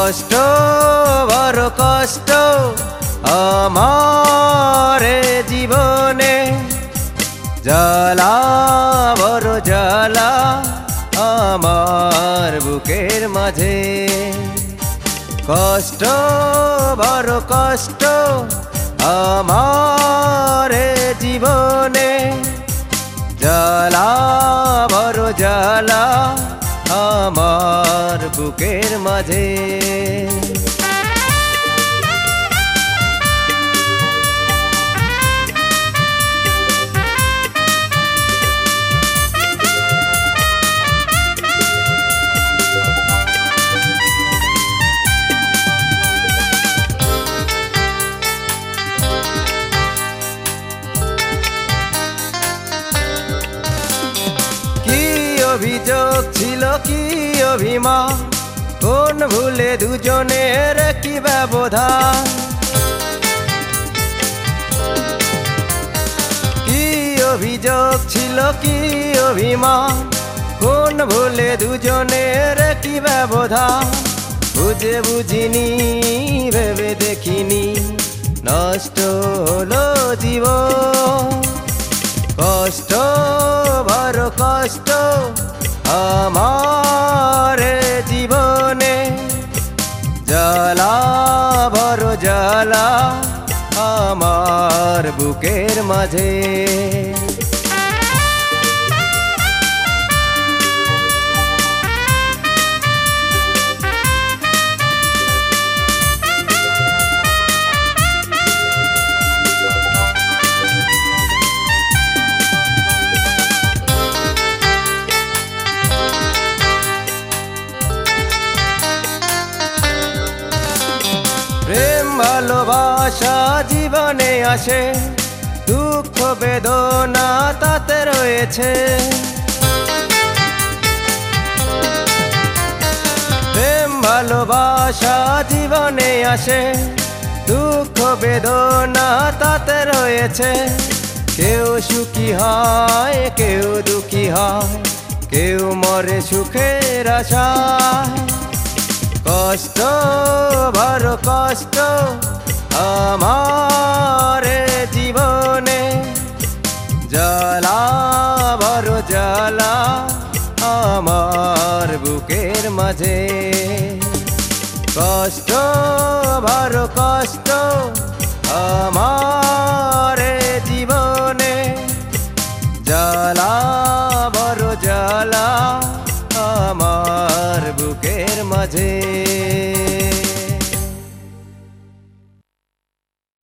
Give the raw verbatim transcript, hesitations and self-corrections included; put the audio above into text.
কষ্ট বড় কষ্ট আমার জীবনে, জ্বালা বড় জ্বালা আমার বুকের মাঝে। কষ্ট বড় কষ্ট আমার জীবনে, জ্বালা বড় জ্বালা আমার বুকের মাঝে। অভিযোগ ছিল কি অভিমান, কোন ভুলে দুজনের কি ব্যবধান। কি অভিযোগ ছিল কি অভিমান, কোন ভুলে দুজনের কি ব্যবধান। বুঝে বুঝিনি ভেবে দেখিনি, নষ্ট হলো জীবন। কষ্ট বড় কষ্ট আমার জীবনে, জ্বালা বড় জ্বালা আমার বুকের মাঝে। প্রেম ভালোবাসা জীবনে আসে, দুঃখ বেদনা তাতে রয়েছে। প্রেম ভালোবাসা জীবনে আসে, দুঃখ বেদনা তাতে রয়েছে। কেউ সুখী হয় কেউ দুঃখী হয়, কেউ মরে সুখের আশায়। কষ্ট বড় কষ্ট আমার জীবনে, জ্বালা বড় জ্বালা আমার বুকের মাঝে। কষ্ট বড় কষ্ট আমার জীবনে, জ্বালা বড় জ্বালা আমার বুকের মাঝে।